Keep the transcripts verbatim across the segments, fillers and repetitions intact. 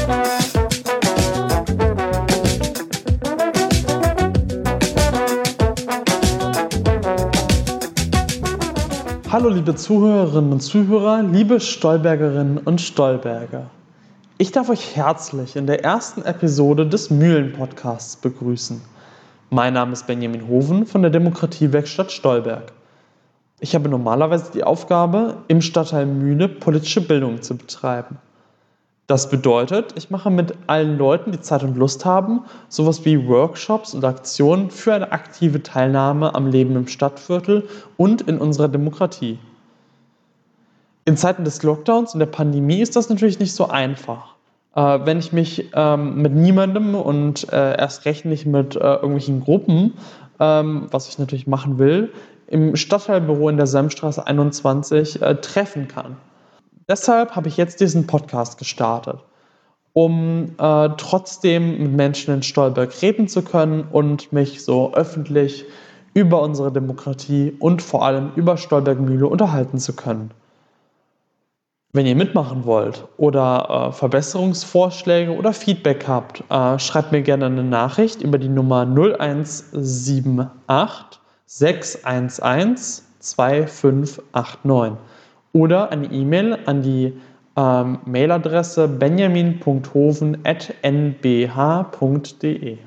Hallo liebe Zuhörerinnen und Zuhörer, liebe Stolbergerinnen und Stolberger. Ich darf euch herzlich in der ersten Episode des Mühlen-Podcasts begrüßen. Mein Name ist Benjamin Hoven von der Demokratiewerkstatt Stolberg. Ich habe normalerweise die Aufgabe, im Stadtteil Mühle politische Bildung zu betreiben. Das bedeutet, ich mache mit allen Leuten, die Zeit und Lust haben, sowas wie Workshops und Aktionen für eine aktive Teilnahme am Leben im Stadtviertel und in unserer Demokratie. In Zeiten des Lockdowns und der Pandemie ist das natürlich nicht so einfach. Äh, wenn ich mich ähm, mit niemandem und äh, erst recht nicht mit äh, irgendwelchen Gruppen, ähm, was ich natürlich machen will, im Stadtteilbüro in der Selmstraße einundzwanzig äh, treffen kann. Deshalb habe ich jetzt diesen Podcast gestartet, um äh, trotzdem mit Menschen in Stolberg reden zu können und mich so öffentlich über unsere Demokratie und vor allem über Stolberg-Mühle unterhalten zu können. Wenn ihr mitmachen wollt oder äh, Verbesserungsvorschläge oder Feedback habt, äh, schreibt mir gerne eine Nachricht über die Nummer null eins sieben acht sechs eins eins zwei fünf acht neun. Oder eine E-Mail an die ähm, Mailadresse benjamin punkt hoven at n b h punkt d e.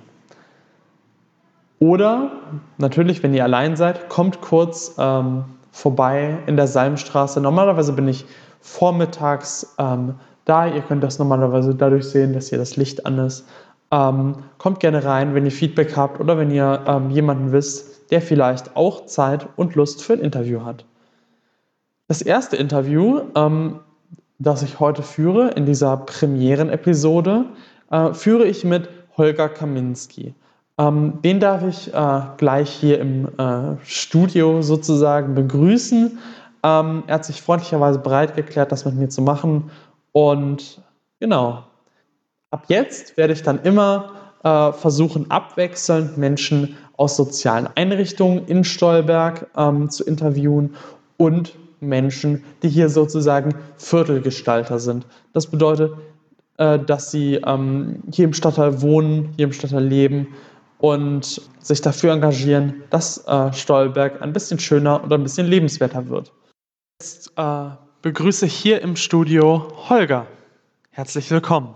Oder natürlich, wenn ihr allein seid, kommt kurz ähm, vorbei in der Salmstraße. Normalerweise bin ich vormittags ähm, da. Ihr könnt das normalerweise dadurch sehen, dass hier das Licht an ist. Ähm, kommt gerne rein, wenn ihr Feedback habt oder wenn ihr ähm, jemanden wisst, der vielleicht auch Zeit und Lust für ein Interview hat. Das erste Interview, ähm, das ich heute führe, in dieser Premieren-Episode, äh, führe ich mit Holger Kaminski. Ähm, den darf ich äh, gleich hier im äh, Studio sozusagen begrüßen. Ähm, er hat sich freundlicherweise bereit erklärt, das mit mir zu machen. Und genau, ab jetzt werde ich dann immer äh, versuchen, abwechselnd Menschen aus sozialen Einrichtungen in Stolberg ähm, zu interviewen und Menschen, die hier sozusagen Viertelgestalter sind. Das bedeutet, äh, dass sie ähm, hier im Stadtteil wohnen, hier im Stadtteil leben und sich dafür engagieren, dass äh, Stolberg ein bisschen schöner und ein bisschen lebenswerter wird. Jetzt äh, begrüße ich hier im Studio Holger. Herzlich willkommen.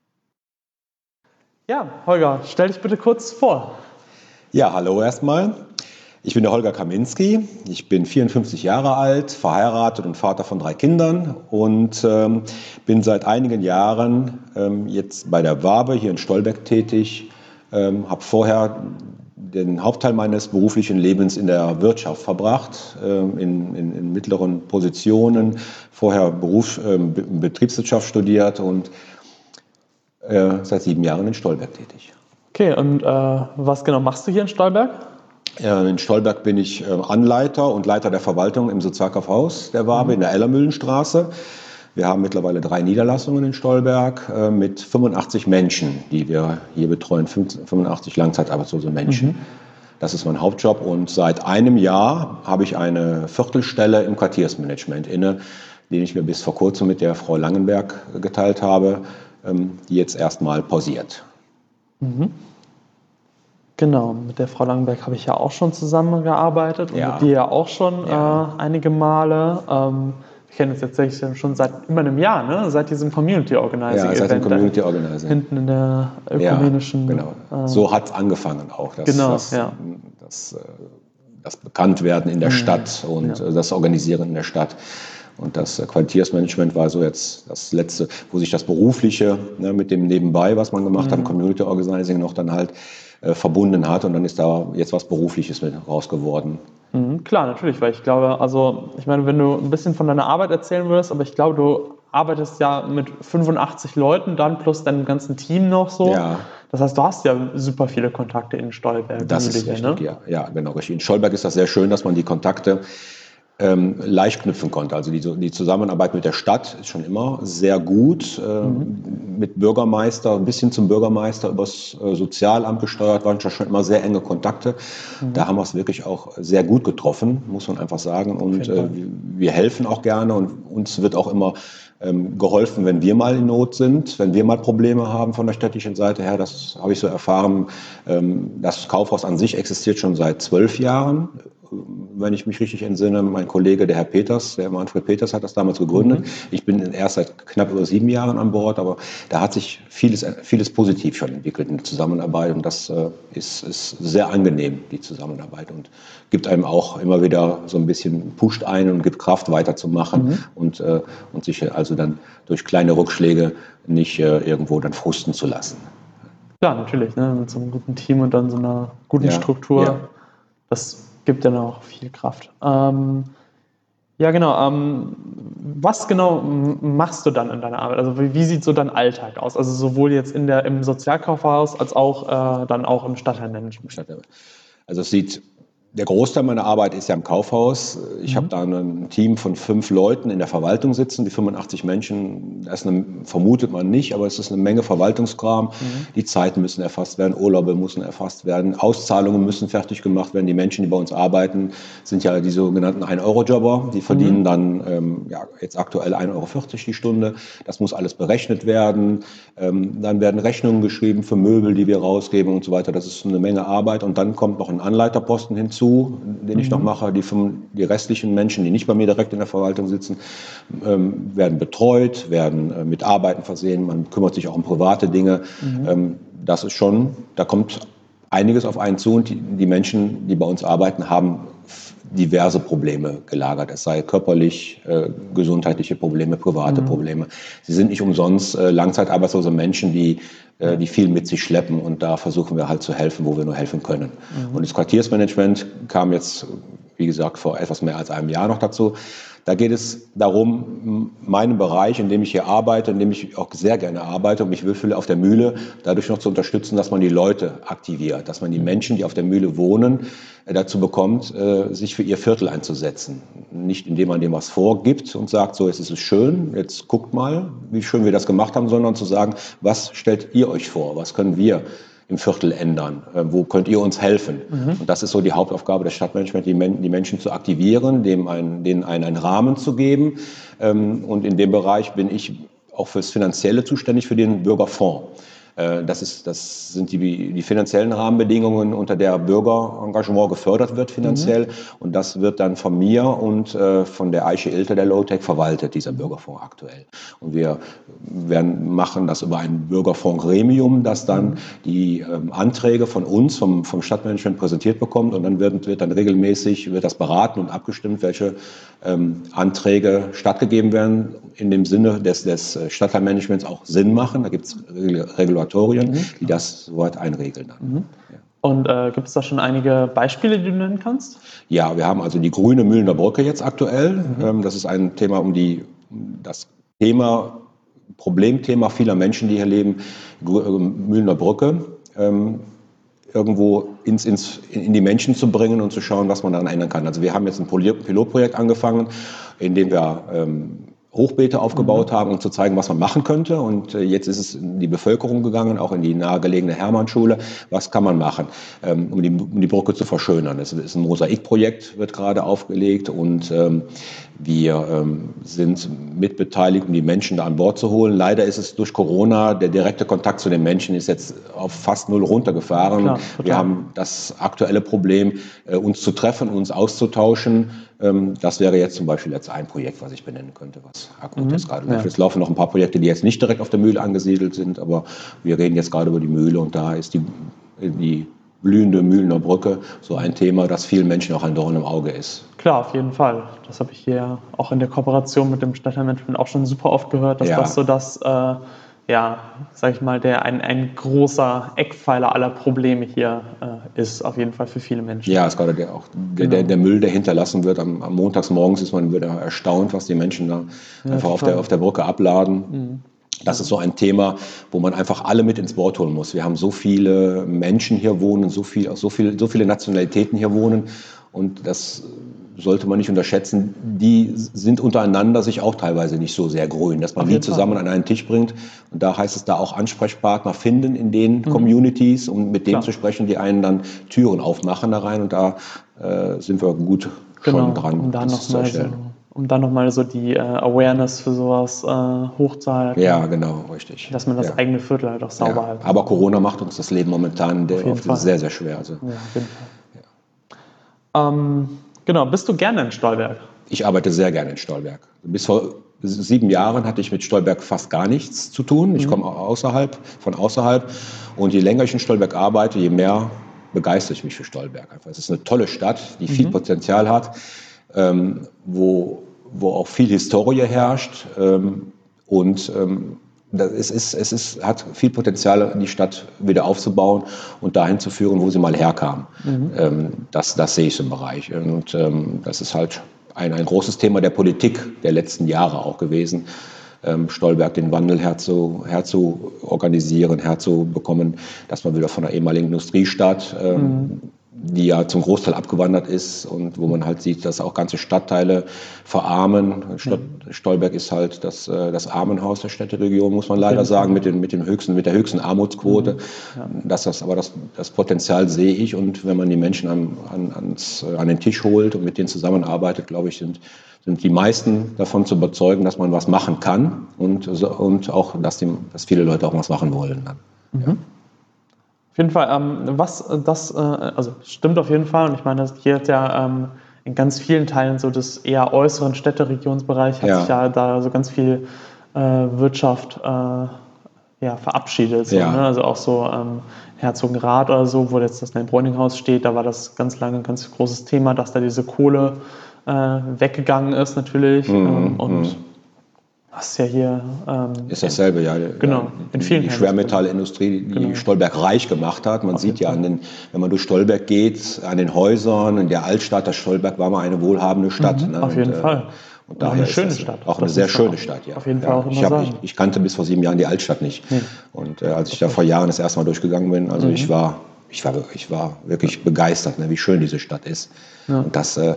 Ja, Holger, stell dich bitte kurz vor. Ja, hallo erstmal. Ich bin der Holger Kaminski. Ich bin vierundfünfzig Jahre alt, verheiratet und Vater von drei Kindern und ähm, bin seit einigen Jahren ähm, jetzt bei der Wabe hier in Stolberg tätig. Ähm, habe vorher den Hauptteil meines beruflichen Lebens in der Wirtschaft verbracht, ähm, in, in, in mittleren Positionen. Vorher Beruf, ähm, Betriebswirtschaft studiert und äh, seit sieben Jahren in Stolberg tätig. Okay, und äh, was genau machst du hier in Stolberg? In Stolberg bin ich Anleiter und Leiter der Verwaltung im Sozialkaufhaus der Wabe mhm. in der Ellermühlenstraße. Wir haben mittlerweile drei Niederlassungen in Stolberg äh, mit fünfundachtzig Menschen, die wir hier betreuen, fünfundachtzig langzeitarbeitslose Menschen. Mhm. Das ist mein Hauptjob und seit einem Jahr habe ich eine Viertelstelle im Quartiersmanagement inne, den ich mir bis vor kurzem mit der Frau Langenberg geteilt habe, ähm, die jetzt erstmal pausiert. Mhm. Genau, mit der Frau Langenberg habe ich ja auch schon zusammengearbeitet und ja. mit dir ja auch schon ja. äh, einige Male. Ähm, wir kennen uns tatsächlich schon seit über einem Jahr, ne? Seit diesem Community Organizing Ja, seit Event. dem Community Organizing. Hinten in der ökumenischen... Ja, genau. Äh, so hat es angefangen auch. Das, genau, das, ja. Das, das Bekanntwerden in der mhm. Stadt und ja. das Organisieren in der Stadt. Und das Quartiersmanagement war so jetzt das Letzte, wo sich das Berufliche ne, mit dem Nebenbei, was man gemacht mhm. hat, Community Organizing noch dann halt äh, verbunden hat. Und dann ist da jetzt was Berufliches mit raus geworden. Mhm, klar, natürlich, weil ich glaube, also ich meine, wenn du ein bisschen von deiner Arbeit erzählen würdest, aber ich glaube, du arbeitest ja mit fünfundachtzig Leuten dann plus deinem ganzen Team noch so. Ja. Das heißt, du hast ja super viele Kontakte in Stolberg. Das ist richtig, ne? ja. ja, genau richtig. In Stolberg ist das sehr schön, dass man die Kontakte ähm, leicht knüpfen konnte. Also die, die Zusammenarbeit mit der Stadt ist schon immer sehr gut. Äh, mhm. Mit Bürgermeister, ein bisschen zum Bürgermeister übers äh, Sozialamt gesteuert, waren schon immer sehr enge Kontakte. Mhm. Da haben wir es wirklich auch sehr gut getroffen, muss man einfach sagen. Und äh, wir helfen auch gerne und uns wird auch immer ähm, geholfen, wenn wir mal in Not sind, wenn wir mal Probleme haben von der städtischen Seite her. Das habe ich so erfahren. Ähm, das Kaufhaus an sich existiert schon seit zwölf Jahren. Wenn ich mich richtig entsinne, mein Kollege, der Herr Peters, der Manfred Peters, hat das damals gegründet. Mhm. Ich bin erst seit knapp über sieben Jahren an Bord, aber da hat sich vieles, vieles positiv schon entwickelt in der Zusammenarbeit und das äh, ist, ist sehr angenehm, die Zusammenarbeit, und gibt einem auch immer wieder so ein bisschen, pusht ein und gibt Kraft weiterzumachen, mhm. und, äh, und sich also dann durch kleine Rückschläge nicht äh, irgendwo dann frusten zu lassen. Ja, natürlich, ne? Mit so einem guten Team und dann so einer guten ja, Struktur. Ja. Das gibt dann auch viel Kraft. Ähm, ja, genau. Ähm, was genau machst du dann in deiner Arbeit? Also wie, wie sieht so dein Alltag aus? Also sowohl jetzt in der, im Sozialkaufhaus als auch äh, dann auch im Stadtteilmanagement. Also es sieht, der Großteil meiner Arbeit ist ja im Kaufhaus. Ich mhm. habe da ein Team von fünf Leuten in der Verwaltung sitzen, die fünfundachtzig Menschen. Das ist eine, vermutet man nicht, aber es ist eine Menge Verwaltungskram. Mhm. Die Zeiten müssen erfasst werden, Urlaube müssen erfasst werden, Auszahlungen müssen fertig gemacht werden. Die Menschen, die bei uns arbeiten, sind ja die sogenannten ein-Euro-Jobber. Die verdienen mhm. dann ähm, ja, jetzt aktuell ein Euro vierzig die Stunde. Das muss alles berechnet werden. Ähm, dann werden Rechnungen geschrieben für Möbel, die wir rausgeben und so weiter. Das ist eine Menge Arbeit. Und dann kommt noch ein Anleiterposten hinzu, den ich mhm. noch mache. Die, die restlichen Menschen, die nicht bei mir direkt in der Verwaltung sitzen, ähm, werden betreut, werden äh, mit Arbeiten versehen. Man kümmert sich auch um private Dinge. Mhm. Ähm, das ist schon, da kommt einiges auf einen zu, und die, die Menschen, die bei uns arbeiten, haben diverse Probleme gelagert. Es sei körperlich, äh, gesundheitliche Probleme, private mhm. Probleme. Sie sind nicht umsonst äh, langzeitarbeitslose Menschen, die, äh, die viel mit sich schleppen, und da versuchen wir halt zu helfen, wo wir nur helfen können. Mhm. Und das Quartiersmanagement kam jetzt, wie gesagt, vor etwas mehr als einem Jahr noch dazu. Da geht es darum, meinen Bereich, in dem ich hier arbeite, in dem ich auch sehr gerne arbeite und mich wohlfühle auf der Mühle, dadurch noch zu unterstützen, dass man die Leute aktiviert, dass man die Menschen, die auf der Mühle wohnen, dazu bekommt, sich für ihr Viertel einzusetzen. Nicht indem man dem was vorgibt und sagt, so, jetzt ist es schön, jetzt guckt mal, wie schön wir das gemacht haben, sondern zu sagen, was stellt ihr euch vor, was können wir im Viertel ändern? Wo könnt ihr uns helfen? Mhm. Und das ist so die Hauptaufgabe des Stadtmanagements, die, Men- die Menschen zu aktivieren, dem ein, denen einen, einen Rahmen zu geben. Und in dem Bereich bin ich auch fürs Finanzielle zuständig, für den Bürgerfonds. Das, ist, das sind die, die finanziellen Rahmenbedingungen, unter der Bürgerengagement gefördert wird finanziell. Mhm. Und das wird dann von mir und äh, von der Eiche Ilter, der Low-Tech, verwaltet, dieser Bürgerfonds aktuell. Und wir werden machen das über ein Bürgerfonds-Gremium, das dann mhm. die ähm, Anträge von uns, vom, vom Stadtmanagement präsentiert bekommt. Und dann wird, wird dann regelmäßig wird das beraten und abgestimmt, welche ähm, Anträge stattgegeben werden, in dem Sinne des, des Stadtteilmanagements auch Sinn machen. Da gibt es Regulatorien, mhm. die das soweit einregeln. Dann. Mhm. Ja. Und äh, gibt es da schon einige Beispiele, die du nennen kannst? Ja, wir haben also die grüne Mühlener Brücke jetzt aktuell. Mhm. Ähm, das ist ein Thema um die, das Thema, Problemthema vieler Menschen, die hier leben, Mühlener Brücke. Ähm, irgendwo ins, ins, in die Menschen zu bringen und zu schauen, was man daran ändern kann. Also wir haben jetzt ein Pilotprojekt angefangen, in dem wir ähm, Hochbeete aufgebaut mhm. haben, um zu zeigen, was man machen könnte. Und äh, jetzt ist es in die Bevölkerung gegangen, auch in die nahegelegene Hermannschule. Was kann man machen, ähm, um, die, um die Brücke zu verschönern? Es ist ein Mosaikprojekt, wird gerade aufgelegt, und ähm, wir ähm, sind mitbeteiligt, um die Menschen da an Bord zu holen. Leider ist es durch Corona, der direkte Kontakt zu den Menschen ist jetzt auf fast null runtergefahren. Klar, wir haben das aktuelle Problem, äh, uns zu treffen, uns auszutauschen. Ähm, das wäre jetzt zum Beispiel jetzt ein Projekt, was ich benennen könnte, was akut mhm. jetzt gerade läuft. Ja. Es laufen noch ein paar Projekte, die jetzt nicht direkt auf der Mühle angesiedelt sind, aber wir reden jetzt gerade über die Mühle, und da ist die, die blühende Mühlener Brücke so ein Thema, das vielen Menschen auch ein Dorn im Auge ist. Klar, auf jeden Fall. Das habe ich hier auch in der Kooperation mit dem Stadtteilmanagement auch schon super oft gehört, dass ja. das so das, äh, ja, sag ich mal, der ein, ein großer Eckpfeiler aller Probleme hier äh, ist, auf jeden Fall für viele Menschen. Ja, es ist gerade der, auch der, genau. der, der Müll, der hinterlassen wird. Am, am montags morgens ist man wieder erstaunt, was die Menschen da ja, einfach auf der, auf der Brücke abladen. Mhm. Das ist so ein Thema, wo man einfach alle mit ins Boot holen muss. Wir haben so viele Menschen hier wohnen, so, viel, so, viel, so viele Nationalitäten hier wohnen, und das sollte man nicht unterschätzen. Die sind untereinander sich auch teilweise nicht so sehr grün, dass man die zusammen an einen Tisch bringt. Und da heißt es da auch Ansprechpartner finden in den mhm. Communities, um mit denen Klar. zu sprechen, die einen dann Türen aufmachen da rein. Und da äh, sind wir gut genau, schon dran, um da das noch zu mal erstellen. um dann nochmal so die äh, Awareness für sowas äh, hochzuhalten. Ja, genau, richtig. Dass man das ja. eigene Viertel halt auch sauber ja. hält. Aber Corona macht uns das Leben momentan Auf jeden Fall. sehr, sehr schwer. Also. Ja, auf jeden Fall. Ja. Ähm, genau, bist du gerne in Stolberg? Ich arbeite sehr gerne in Stolberg. Bis vor sieben Jahren hatte ich mit Stolberg fast gar nichts zu tun. Ich mhm. komme außerhalb, von außerhalb. Und je länger ich in Stolberg arbeite, je mehr begeistere ich mich für Stolberg. Es ist eine tolle Stadt, die viel mhm. Potenzial hat, ähm, wo, wo auch viel Historie herrscht. Ähm, und ähm, es, ist, es ist, hat viel Potenzial, die Stadt wieder aufzubauen und dahin zu führen, wo sie mal herkam. Mhm. Ähm, das, das sehe ich im Bereich. Und ähm, das ist halt Ein, ein großes Thema der Politik der letzten Jahre auch gewesen, ähm, Stolberg den Wandel herzu, herzuorganisieren, herzubekommen, dass man wieder von der ehemaligen Industriestadt, ähm, mhm. die ja zum Großteil abgewandert ist und wo man halt sieht, dass auch ganze Stadtteile verarmen. Stadt, mhm. Stolberg ist halt das, das Armenhaus der Städteregion, muss man leider sagen, mit, den, mit, den höchsten, mit der höchsten Armutsquote. Mhm. Ja. Das, das, aber das, das Potenzial sehe ich, und wenn man die Menschen an, an, ans, an den Tisch holt und mit denen zusammenarbeitet, glaube ich, sind, sind die meisten davon zu überzeugen, dass man was machen kann und, und auch, dass, die, dass viele Leute auch was machen wollen. Dann. Mhm. Ja. Auf jeden Fall, ähm, was das, äh, also stimmt auf jeden Fall, und ich meine, hier hat ja ähm, in ganz vielen Teilen so des eher äußeren Städteregionsbereich hat ja. sich ja da so ganz viel äh, Wirtschaft äh, ja, verabschiedet. So, ja. ne? Also auch so ähm, Herzogenrath oder so, wo jetzt das Neubräuninghaus steht, da war das ganz lange ein ganz großes Thema, dass da diese Kohle äh, weggegangen ist natürlich. Mhm. Ähm, und mhm. Das ist ja hier. Ähm, ist dasselbe, ja. Genau, in vielen Die Schwermetallindustrie, die genau. Stolberg reich gemacht hat. Man Auf sieht ja, an den, wenn man durch Stolberg geht, an den Häusern, in der Altstadt, das Stolberg war mal eine wohlhabende Stadt. Mhm, ne? Auf jeden und, Fall. Und daher eine schöne ist das Stadt. Auch eine sehr schöne Stadt, ja. Auf jeden ja. Fall auch immer ich, hab, sagen. ich, ich kannte bis vor sieben Jahren die Altstadt nicht. Nee. Und äh, als ich da vor Jahren das erste Mal durchgegangen bin, also mhm. ich war, ich war, ich war wirklich ja. begeistert, ne, wie schön diese Stadt ist. Ja. Und das äh,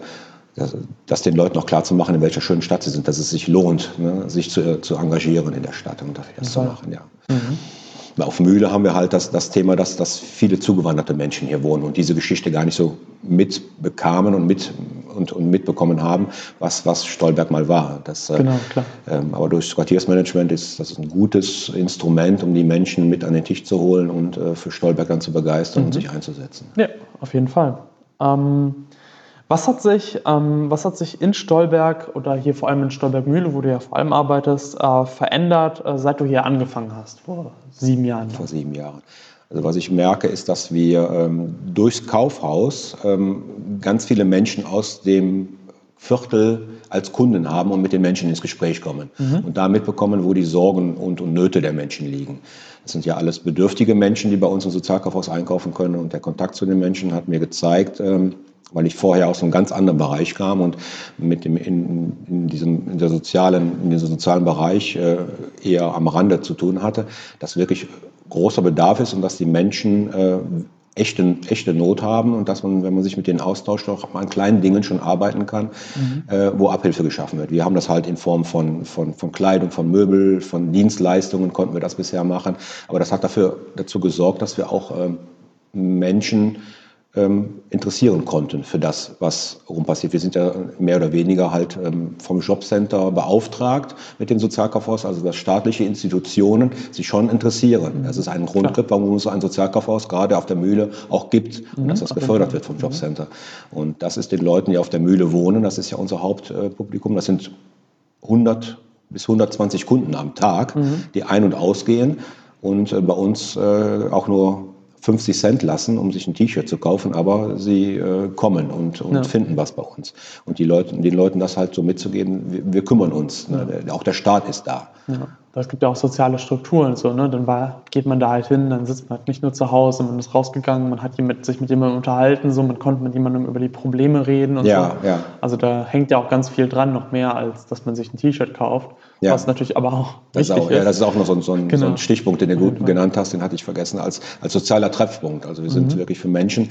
das den Leuten auch klar zu machen, in welcher schönen Stadt sie sind, dass es sich lohnt, ne, sich zu, zu engagieren in der Stadt und dafür das ja. zu machen. Ja. Mhm. Auf Mühle haben wir halt das, das Thema, dass, dass viele zugewanderte Menschen hier wohnen und diese Geschichte gar nicht so mitbekamen und, mit, und, und mitbekommen haben, was, was Stolberg mal war. Das, genau, klar. Ähm, aber durch das Quartiersmanagement ist das ein gutes Instrument, um die Menschen mit an den Tisch zu holen und äh, für Stolberg dann zu begeistern mhm. und sich einzusetzen. Ja, auf jeden Fall. Ähm Was hat sich, ähm, was hat sich in Stolberg oder hier vor allem in Stolberg-Mühle, wo du ja vor allem arbeitest, äh, verändert, äh, seit du hier angefangen hast, vor sieben Jahren? Vor sieben Jahren. Also was ich merke, ist, dass wir ähm, durchs Kaufhaus ähm, ganz viele Menschen aus dem Viertel als Kunden haben und mit den Menschen ins Gespräch kommen mhm. und da mitbekommen, wo die Sorgen und, und Nöte der Menschen liegen. Das sind ja alles bedürftige Menschen, die bei uns im Sozialkaufhaus einkaufen können, und der Kontakt zu den Menschen hat mir gezeigt, ähm, weil ich vorher aus einem ganz anderen Bereich kam und mit dem in, in diesem in der sozialen in diesem sozialen Bereich äh, eher am Rande zu tun hatte, dass wirklich großer Bedarf ist und dass die Menschen äh, echte echte Not haben und dass man, wenn man sich mit denen austauscht, auch an kleinen Dingen schon arbeiten kann, mhm. äh, wo Abhilfe geschaffen wird. Wir haben das halt in Form von von von Kleidung, von Möbel, von Dienstleistungen konnten wir das bisher machen, aber das hat dafür dazu gesorgt, dass wir auch äh, Menschen Ähm, interessieren konnten für das, was rum passiert. Wir sind ja mehr oder weniger halt ähm, vom Jobcenter beauftragt mit dem Sozialkaufhaus, also dass staatliche Institutionen sich schon interessieren. Das ist ein Grundripp, warum es so ein Sozialkaufhaus gerade auf der Mühle auch gibt und mhm, dass das gefördert wird vom Jobcenter. Und das ist den Leuten, die auf der Mühle wohnen, das ist ja unser Hauptpublikum, das sind hundert bis hundertzwanzig Kunden am Tag, mhm. die ein- und ausgehen und äh, bei uns äh, auch nur fünfzig Cent lassen, um sich ein T-Shirt zu kaufen, aber sie äh, kommen und, und ja. finden was bei uns. Und die Leute, den Leuten das halt so mitzugeben, wir, wir kümmern uns, ne? Ja. Auch der Staat ist da. Ja. Es gibt ja auch soziale Strukturen, so, ne? Dann war, geht man da halt hin, dann sitzt man halt nicht nur zu Hause, man ist rausgegangen, man hat mit, sich mit jemandem unterhalten, so, man konnte mit jemandem über die Probleme reden und ja, so. Ja. Also da hängt ja auch ganz viel dran, noch mehr, als dass man sich ein T-Shirt kauft. Ja. Was natürlich aber auch das wichtig auch, ist. Ja, das ist auch noch so ein, so ein, genau. so ein Stichpunkt, den du gut genannt hast, den hatte ich vergessen, als, als sozialer Treffpunkt. Also wir sind mhm. wirklich für Menschen,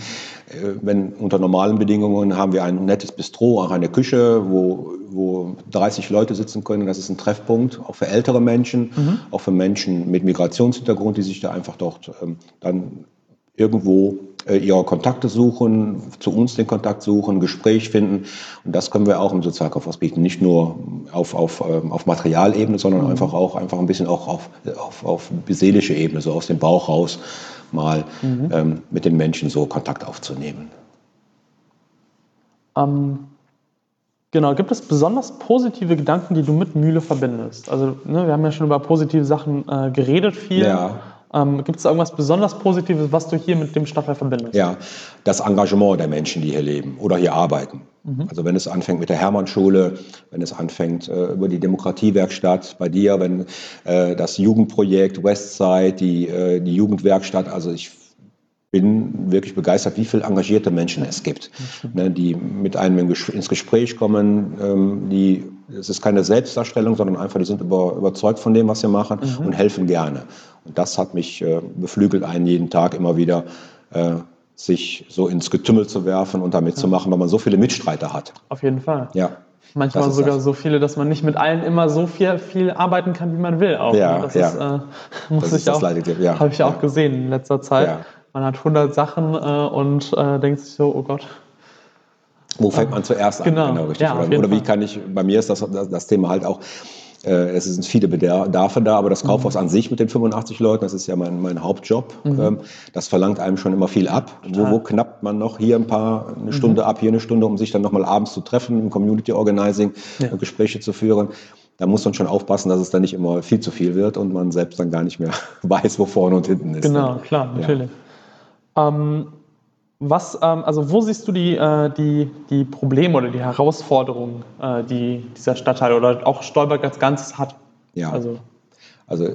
wenn unter normalen Bedingungen haben wir ein nettes Bistro, auch eine Küche, wo, wo dreißig Leute sitzen können. Das ist ein Treffpunkt, auch für ältere Menschen, mhm. auch für Menschen mit Migrationshintergrund, die sich da einfach dort ähm, dann irgendwo äh, ihre Kontakte suchen, zu uns den Kontakt suchen, ein Gespräch finden. Und das können wir auch im Sozialkaufhaus bieten. Nicht nur auf, auf, ähm, auf Materialebene, sondern mhm. einfach auch einfach ein bisschen auch auf, auf, auf seelische Ebene, so aus dem Bauch raus mal mhm. ähm, mit den Menschen so Kontakt aufzunehmen. Ähm, genau, gibt es besonders positive Gedanken, die du mit Mühle verbindest? Also ne, wir haben ja schon über positive Sachen äh, geredet viel. Ja. Ähm, gibt es irgendwas besonders Positives, was du hier mit dem Stadtteil verbindest? Ja, das Engagement der Menschen, die hier leben oder hier arbeiten. Mhm. Also wenn es anfängt mit der Hermannschule, wenn es anfängt äh, über die Demokratiewerkstatt bei dir, wenn äh, das Jugendprojekt Westside, die, äh, die Jugendwerkstatt, also ich bin wirklich begeistert, wie viele engagierte Menschen es gibt, ne, die mit einem ins Gespräch kommen. Ähm, die, es ist keine Selbstdarstellung, sondern einfach, die sind über, überzeugt von dem, was sie machen mhm. und helfen gerne. Und das hat mich äh, beflügelt, einen jeden Tag immer wieder äh, sich so ins Getümmel zu werfen und da mitzumachen, ja. weil man so viele Mitstreiter hat. Auf jeden Fall. Ja. Manchmal sogar das. so viele, dass man nicht mit allen immer so viel, viel arbeiten kann, wie man will. Auch, ja, das ja. Ist, äh, muss das ich auch, ja, habe ich ja. auch gesehen in letzter Zeit. Ja. Man hat hundert Sachen äh, und äh, denkt sich so, oh Gott. Wo fängt man zuerst an? Genau, genau richtig. Ja, oder oder wie kann ich, bei mir ist das, das, das Thema halt auch, äh, es sind viele Bedarfe da, aber das Kaufhaus mhm. an sich mit den fünfundachtzig Leuten, das ist ja mein, mein Hauptjob, mhm. ähm, das verlangt einem schon immer viel ab. Wo, wo knappt man noch hier ein paar, eine Stunde mhm. ab, hier eine Stunde, um sich dann nochmal abends zu treffen, im Community Organizing, ja. und Gespräche zu führen. Da muss man schon aufpassen, dass es dann nicht immer viel zu viel wird und man selbst dann gar nicht mehr weiß, wo vorne und hinten ist. Genau, klar, natürlich. Ja. Ähm, Was, ähm, also wo siehst du die, äh, die, die Probleme oder die Herausforderungen, äh, die dieser Stadtteil oder auch Stolberg als Ganzes hat? Ja, also, also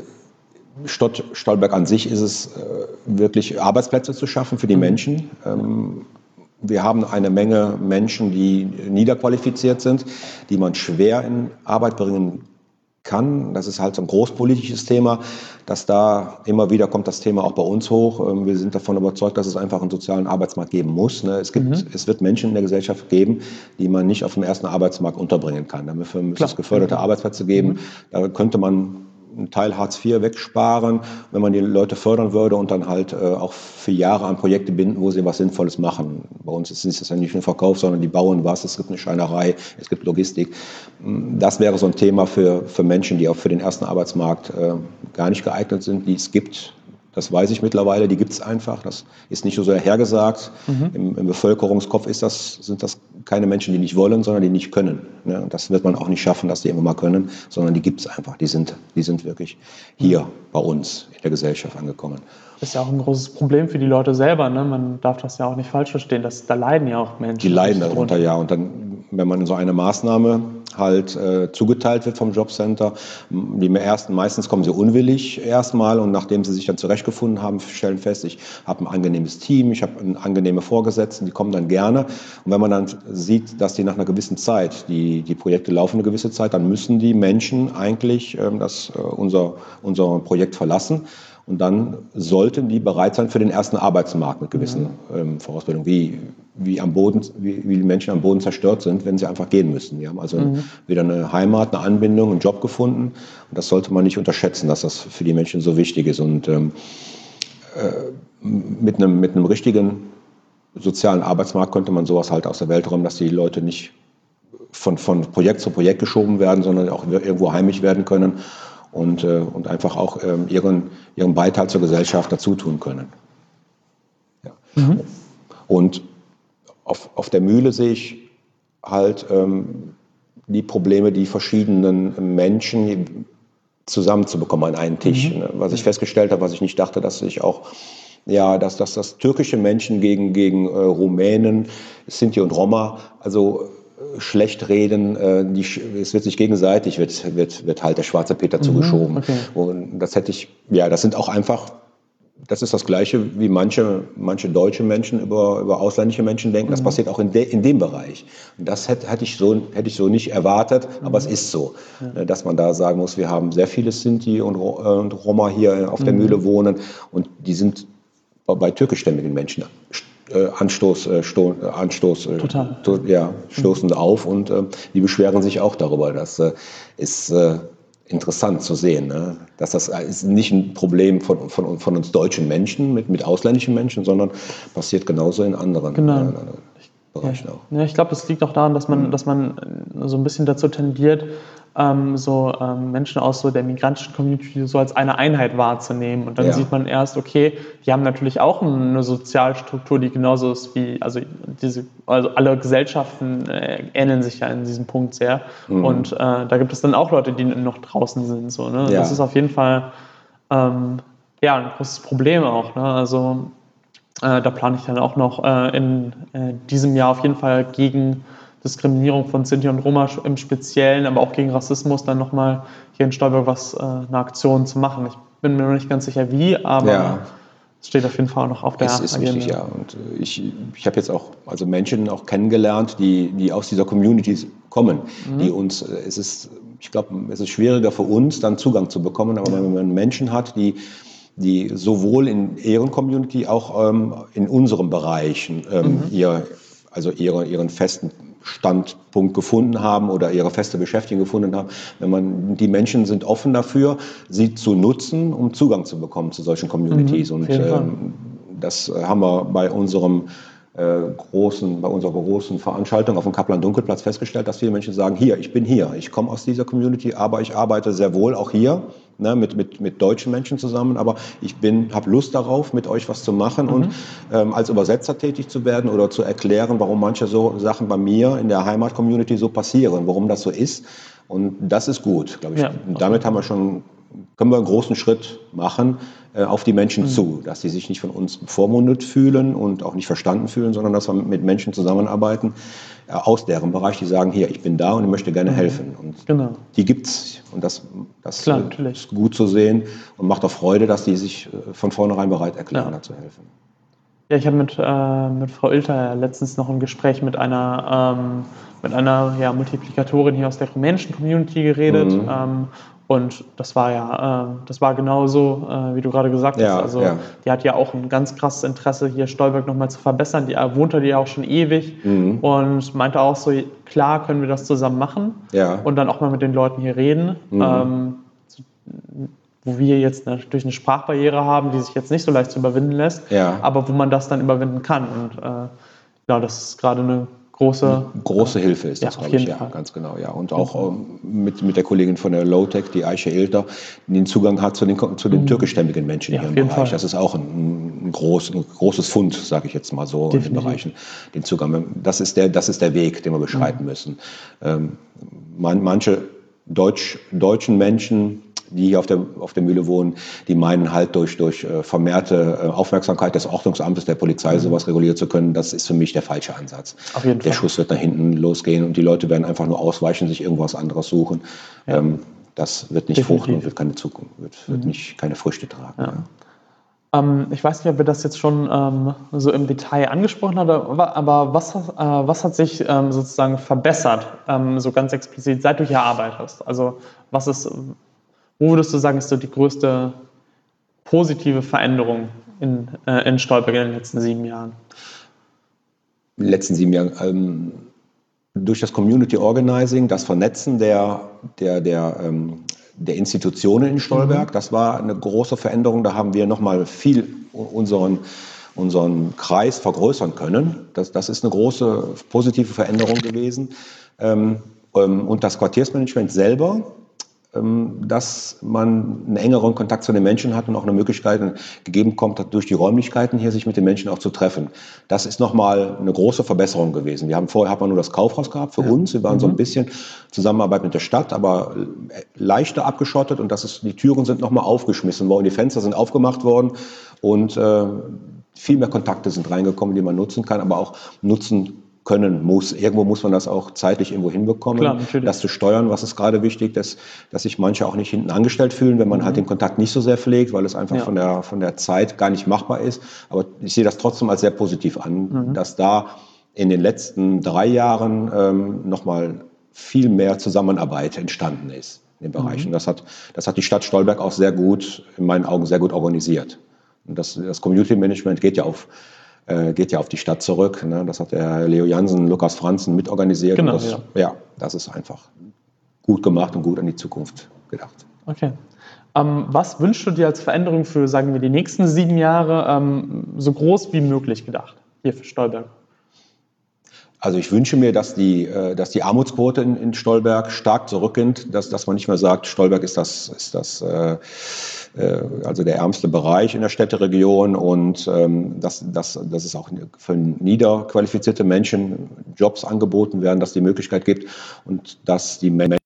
Stadt Stolberg an sich ist es äh, wirklich Arbeitsplätze zu schaffen für die mhm. Menschen. Ähm, wir haben eine Menge Menschen, die niederqualifiziert sind, die man schwer in Arbeit bringen kann. Das ist halt so ein großpolitisches Thema, dass da immer wieder kommt das Thema auch bei uns hoch. Wir sind davon überzeugt, dass es einfach einen sozialen Arbeitsmarkt geben muss. Es gibt, mhm. es wird Menschen in der Gesellschaft geben, die man nicht auf dem ersten Arbeitsmarkt unterbringen kann. Dafür müsste es geförderte mhm. Arbeitsplätze geben. Mhm. Da könnte man einen Teil Hartz vier wegsparen, wenn man die Leute fördern würde und dann halt äh, auch für Jahre an Projekte binden, wo sie was Sinnvolles machen. Bei uns ist es ja nicht nur Verkauf, sondern die bauen was, es gibt eine Schreinerei, es gibt Logistik. Das wäre so ein Thema für, für Menschen, die auch für den ersten Arbeitsmarkt äh, gar nicht geeignet sind, die es gibt. Das weiß ich mittlerweile, die gibt es einfach. Das ist nicht so sehr hergesagt. Mhm. Im, Im Bevölkerungskopf ist das, sind das keine Menschen, die nicht wollen, sondern die nicht können. Ne? Und das wird man auch nicht schaffen, dass die immer mal können, sondern die gibt es einfach. Die sind, die sind wirklich hier mhm. bei uns in der Gesellschaft angekommen. Das ist ja auch ein großes Problem für die Leute selber. Ne? Man darf das ja auch nicht falsch verstehen. Das, da leiden ja auch Menschen. Die leiden darunter, ja. Und dann, wenn man so eine Maßnahme halt äh, zugeteilt wird vom Jobcenter, die ersten, meistens kommen sie unwillig erstmal und nachdem sie sich dann zurechtgefunden haben, stellen fest, ich habe ein angenehmes Team, ich habe angenehme Vorgesetzten, die kommen dann gerne. Und wenn man dann sieht, dass die nach einer gewissen Zeit, die, die Projekte laufen eine gewisse Zeit, dann müssen die Menschen eigentlich äh, das, äh, unser, unser Projekt verlassen. Und dann sollten die bereit sein für den ersten Arbeitsmarkt mit gewissen ähm, Vorausbildungen, wie, wie, am Boden, wie, wie die Menschen am Boden zerstört sind, wenn sie einfach gehen müssen. Die haben also mhm. wieder eine Heimat, eine Anbindung, einen Job gefunden. Und das sollte man nicht unterschätzen, dass das für die Menschen so wichtig ist. Und ähm, äh, mit, einem, mit einem richtigen sozialen Arbeitsmarkt könnte man sowas halt aus der Welt räumen, dass die Leute nicht von, von Projekt zu Projekt geschoben werden, sondern auch irgendwo heimisch werden können. Und, äh, und einfach auch ähm, ihren, ihren Beitrag zur Gesellschaft dazu tun können. Ja. Mhm. Und auf, auf der Mühle sehe ich halt ähm, die Probleme, die verschiedenen Menschen zusammenzubekommen an einen Tisch. Mhm. Was ich festgestellt habe, was ich nicht dachte, dass ich auch, ja, dass, dass das türkische Menschen gegen, gegen äh, Rumänen, Sinti und Roma, also schlecht reden, äh, die, es wird sich gegenseitig, wird, wird, wird halt der schwarze Peter mhm, zugeschoben. Okay. Und das hätte ich, ja, das sind auch einfach, das ist das Gleiche, wie manche, manche deutsche Menschen über, über ausländische Menschen denken. Das mhm. passiert auch in, de, in dem Bereich. Und das hätte, hätte, ich so, hätte ich so nicht erwartet, mhm. aber es ist so, ja. dass man da sagen muss, wir haben sehr viele Sinti und, und Roma hier auf der mhm. Mühle wohnen und die sind bei, bei türkischstämmigen Menschen Anstoß, äh, Sto, Anstoß äh, to, ja, stoßen mhm. auf und äh, die beschweren sich auch darüber. Das äh, ist, äh, interessant zu sehen, ne? Dass das ist nicht ein Problem von, von, von uns deutschen Menschen mit, mit ausländischen Menschen, sondern passiert genauso in anderen, Genau. äh, in anderen Bereichen ja. auch. Ja, ich glaube, das liegt auch daran, dass man, mhm. dass man so ein bisschen dazu tendiert, ähm, so ähm, Menschen aus so der migrantischen Community so als eine Einheit wahrzunehmen. Und dann Ja. sieht man erst, okay, die haben natürlich auch eine Sozialstruktur, die genauso ist wie, also diese, also alle Gesellschaften äh, ähneln sich ja in diesem Punkt sehr. Mhm. Und äh, da gibt es dann auch Leute, die noch draußen sind. So, ne? Ja. Das ist auf jeden Fall ähm, ja, ein großes Problem auch. Ne? Also äh, da plane ich dann auch noch äh, in äh, diesem Jahr auf jeden Fall gegen Diskriminierung von Sinti und Roma im Speziellen, aber auch gegen Rassismus dann nochmal hier in Stolberg was, äh, eine Aktion zu machen. Ich bin mir noch nicht ganz sicher wie, aber Ja. es steht auf jeden Fall auch noch auf der Es ist Agenda. wichtig, ja. Und ich, ich habe jetzt auch also Menschen auch kennengelernt, die, die aus dieser Community kommen, mhm. die uns, es ist, ich glaube, es ist schwieriger für uns, dann Zugang zu bekommen, aber wenn man Menschen hat, die die sowohl in ihren Community, auch ähm, in unseren Bereichen ähm, mhm. ihr, also ihre, ihren festen Standpunkt gefunden haben oder ihre feste Beschäftigung gefunden haben. Wenn man, die Menschen sind offen dafür, sie zu nutzen, um Zugang zu bekommen zu solchen Communities. Mhm, und ähm, das haben wir bei unserem äh, großen, bei unserer großen Veranstaltung auf dem Kaplan-Dunkelplatz festgestellt, dass viele Menschen sagen, hier, ich bin hier, ich komme aus dieser Community, aber ich arbeite sehr wohl auch hier, ne, mit, mit, mit deutschen Menschen zusammen, aber ich bin, habe Lust darauf, mit euch was zu machen mhm. und ähm, als Übersetzer tätig zu werden oder zu erklären, warum manche so Sachen bei mir in der Heimat-Community so passieren, warum das so ist. Und das ist gut, glaube ich. Ja, und damit haben wir schon, können wir einen großen Schritt machen äh, auf die Menschen mhm. zu, dass sie sich nicht von uns bevormundet fühlen und auch nicht verstanden fühlen, sondern dass wir mit Menschen zusammenarbeiten äh, aus deren Bereich, die sagen, hier, ich bin da und ich möchte gerne mhm. helfen. Und genau. die gibt's und das, das Klar, äh, ist gut zu sehen und macht auch Freude, dass die sich äh, von vornherein bereit erklären, ja. da zu helfen. Ja, ich habe mit, äh, mit Frau Ilter letztens noch ein Gespräch mit einer, ähm, mit einer ja, Multiplikatorin hier aus der rumänischen Community geredet. Mhm. Ähm, und das war ja, äh, das war genauso, äh, wie du gerade gesagt ja, hast. Also ja. die hat ja auch ein ganz krasses Interesse, hier Stolberg nochmal zu verbessern. Die wohnt ja auch schon ewig mhm. und meinte auch so, klar können wir das zusammen machen ja. und dann auch mal mit den Leuten hier reden. Mhm. Ähm, wo wir jetzt natürlich eine Sprachbarriere haben, die sich jetzt nicht so leicht zu überwinden lässt, ja. aber wo man das dann überwinden kann. Und äh, ja, das ist gerade eine große... Eine große äh, Hilfe ist das, ja, glaube ich, ja, Fall. ganz genau. Ja. Und auch ähm, mit, mit der Kollegin von der Low-Tech, die Ayşe Ilter, die den Zugang hat zu den, zu den mhm. türkischstämmigen Menschen ja, in ihrem Bereich. Fall. Das ist auch ein, ein, groß, ein großes Fund, sage ich jetzt mal so, Definitiv. in den Bereichen. Den Zugang. Das ist der, das ist der Weg, den wir beschreiten mhm. müssen. Ähm, man, manche Deutsch, deutschen Menschen, die hier auf der, auf der Mühle wohnen, die meinen halt durch, durch vermehrte Aufmerksamkeit des Ordnungsamtes, der Polizei mhm. sowas regulieren zu können. Das ist für mich der falsche Ansatz. Auf jeden der Fall. Schuss wird nach hinten losgehen und die Leute werden einfach nur ausweichen, sich irgendwas anderes suchen. Ja. Ähm, das wird nicht Definitiv. fruchten und wird keine Zukunft, wird, wird mhm. nicht, keine Früchte tragen. Ja. Ja. Ähm, ich weiß nicht, ob wir das jetzt schon ähm, so im Detail angesprochen haben, aber was, äh, was hat sich ähm, sozusagen verbessert, ähm, so ganz explizit, seit du hier arbeitest? Also was ist... Wo würdest du sagen, ist so die größte positive Veränderung in, äh, in Stolberg in den letzten sieben Jahren? In den letzten sieben Jahren ähm, durch das Community Organizing, das Vernetzen der, der, der, ähm, der Institutionen in Stolberg, mhm. das war eine große Veränderung. Da haben wir nochmal viel unseren, unseren Kreis vergrößern können. Das, das ist eine große positive Veränderung gewesen. Ähm, und das Quartiersmanagement selber, dass man einen engeren Kontakt zu den Menschen hat und auch eine Möglichkeit gegeben kommt, durch die Räumlichkeiten hier sich mit den Menschen auch zu treffen. Das ist nochmal eine große Verbesserung gewesen. Wir haben vorher hat man nur das Kaufhaus gehabt für ja. uns. Wir waren mhm. so ein bisschen Zusammenarbeit mit der Stadt, aber leichter abgeschottet und das ist, die Türen sind nochmal aufgeschmissen worden, die Fenster sind aufgemacht worden und äh, viel mehr Kontakte sind reingekommen, die man nutzen kann, aber auch nutzen können muss. Irgendwo muss man das auch zeitlich irgendwo hinbekommen, Klar, das zu steuern. Was ist gerade wichtig, dass, dass sich manche auch nicht hinten angestellt fühlen, wenn man mhm. halt den Kontakt nicht so sehr pflegt, weil es einfach ja. von der, von der Zeit gar nicht machbar ist. Aber ich sehe das trotzdem als sehr positiv an, mhm. dass da in den letzten drei Jahren ähm, nochmal viel mehr Zusammenarbeit entstanden ist in den Bereichen. Mhm. Das hat, das hat die Stadt Stolberg auch sehr gut, in meinen Augen sehr gut organisiert. Und das, das Community Management geht ja auf geht ja auf die Stadt zurück. Ne? Das hat der Leo Jansen, Lukas Franzen mitorganisiert. Genau, und das, ja. ja, das ist einfach gut gemacht und gut an die Zukunft gedacht. Okay. Ähm, was wünschst du dir als Veränderung für, sagen wir, die nächsten sieben Jahre ähm, so groß wie möglich gedacht, hier für Stolberg? Also ich wünsche mir, dass die, äh, dass die Armutsquote in, in Stolberg stark zurückgeht, dass, dass man nicht mehr sagt, Stolberg ist das, ist das äh, äh, also der ärmste Bereich in der Städteregion und ähm, dass, dass, dass es auch für niederqualifizierte Menschen Jobs angeboten werden, dass es die Möglichkeit gibt und dass die Menschen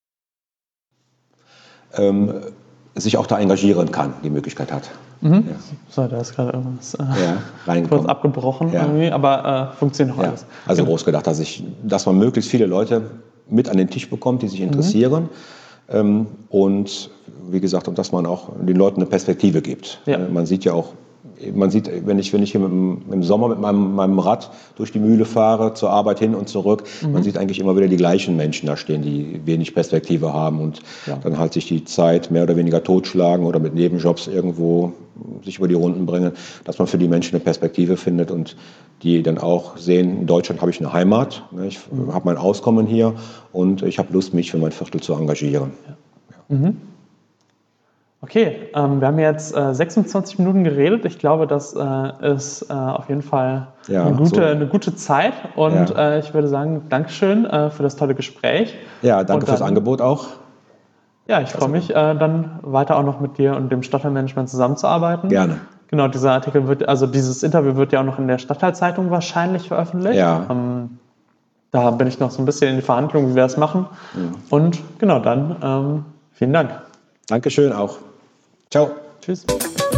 ähm, sich auch da engagieren kann, die Möglichkeit hat. Mhm. Ja. So, da ist gerade irgendwas äh, ja, kurz abgebrochen, ja. irgendwie, aber äh, funktioniert noch ja. alles. Also genau. groß gedacht, dass, ich, dass man möglichst viele Leute mit an den Tisch bekommt, die sich interessieren. Mhm. Ähm, und wie gesagt, und dass man auch den Leuten eine Perspektive gibt. Ja. Äh, man sieht ja auch, man sieht, wenn ich, wenn ich hier mit dem, im Sommer mit meinem, meinem Rad durch die Mühle fahre, zur Arbeit hin und zurück, mhm. man sieht eigentlich immer wieder die gleichen Menschen da stehen, die wenig Perspektive haben und ja. dann halt sich die Zeit mehr oder weniger totschlagen oder mit Nebenjobs irgendwo sich über die Runden bringen, dass man für die Menschen eine Perspektive findet und die dann auch sehen, in Deutschland habe ich eine Heimat, ich mhm. habe mein Auskommen hier und ich habe Lust, mich für mein Viertel zu engagieren. Ja. Mhm. Okay, ähm, wir haben jetzt äh, sechsundzwanzig Minuten geredet. Ich glaube, das äh, ist äh, auf jeden Fall ja, eine, gute, so. eine gute Zeit. Und ja. äh, ich würde sagen, Dankeschön äh, für das tolle Gespräch. Ja, danke dann, fürs Angebot auch. Ja, ich freue mich, äh, dann weiter auch noch mit dir und dem Stadtteilmanagement zusammenzuarbeiten. Gerne. Genau, dieser Artikel wird, also dieses Interview wird ja auch noch in der Stadtteilzeitung wahrscheinlich veröffentlicht. Ja. Ähm, da bin ich noch so ein bisschen in die Verhandlungen, wie wir das machen. Mhm. Und genau, dann ähm, vielen Dank. Dankeschön auch. Ciao. Tschüss.